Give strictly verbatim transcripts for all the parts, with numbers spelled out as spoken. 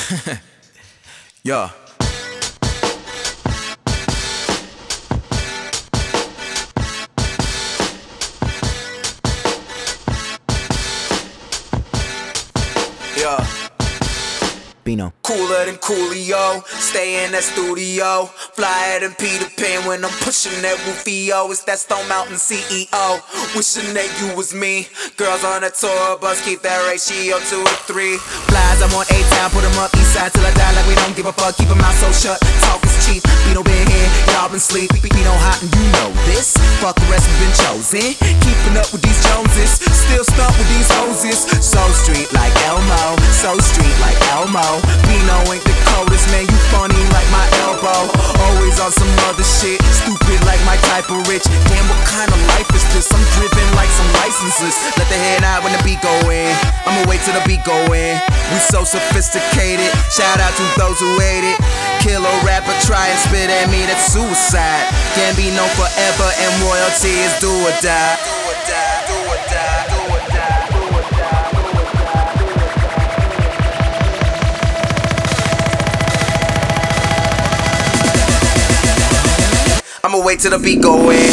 Yeah. Yeah. Bino. Cooler than Coolio, stay in that studio. Flyer than Peter Pan when I'm pushing that Rufio. It's that Stone Mountain C E O, wishing that you was me. Girls on a tour bus, keep that ratio two to three. Flies, I'm on A-Town, put them up east side till I die like we don't give a fuck. Keep 'em mouth so shut, talk is cheap. Bino been here, y'all been sleep. Bino hot and you know this. Fuck the rest, we been chosen. Keeping up with these Joneses, still stuck with these hoses. So street like Elmo, so street like Elmo. Bino ain't the coldest, man, you funny like my elbow. Always on some other shit, stupid like my type of rich. Damn, what kind of life is this? I'm driven like some licenses. Let the head out when the beat go in. I'ma wait till the beat go in. We so sophisticated, shout out to those who hate it. Kill a rapper, try and spit at me, that's suicide. Can't be known forever and royalty is do or die. Do or die, do or die, do or die, do or die. I'ma wait till the beat go in.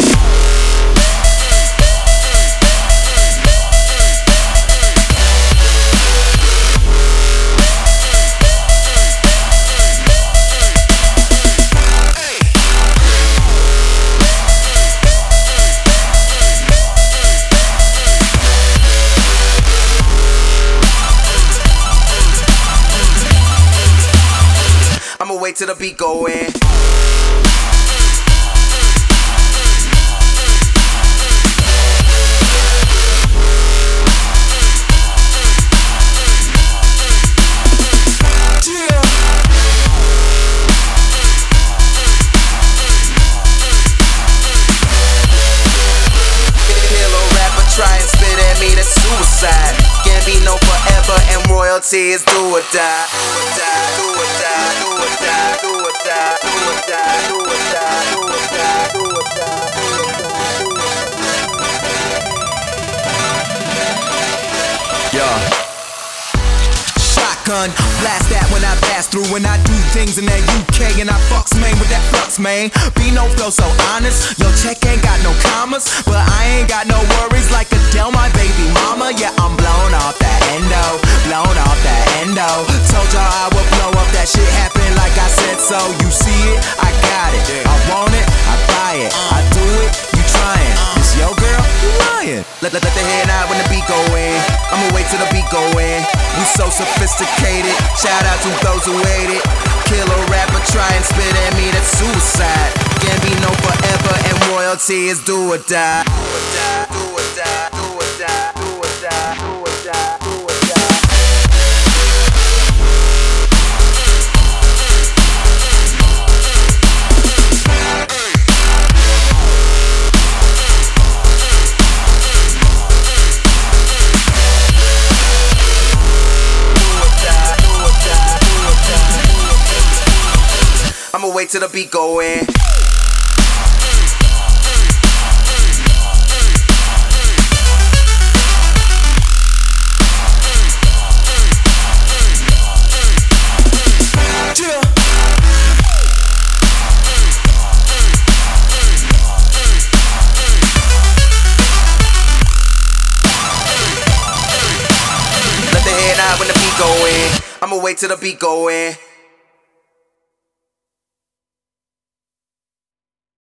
I'ma wait till the beat go in. Can't be no forever and royalty is do or die. Do or die, do or die, do or die, do or die, do or die, do or die, do or die, do or die, do or die. Yeah. Shotgun, blast that when I pass through. When I do things in that U K and I fucks man with that flux, man. Bino flow so honest. Your check ain't got no commas, but I ain't got no worries like Adele, my baby mama. Yeah, I'm blown off that endo, blown off that endo. Told y'all I would blow up, that shit happened like I said so. You see it, I got it. I want it, I buy it. I do it, you trying. This your girl, you lying. Let, let, let the head out when the beat go in. I'ma wait till the beat go in. We so sophisticated, shout out to those who hate it. Kill a rapper, try and spit at me, that's suicide. Can't be no forever and royalty is do or die. Do or die, do or die, do or die, do or die, do or die, do or die. I'ma wait till the beat go in. Let the head out when the beat go in. I'ma wait till the beat go in.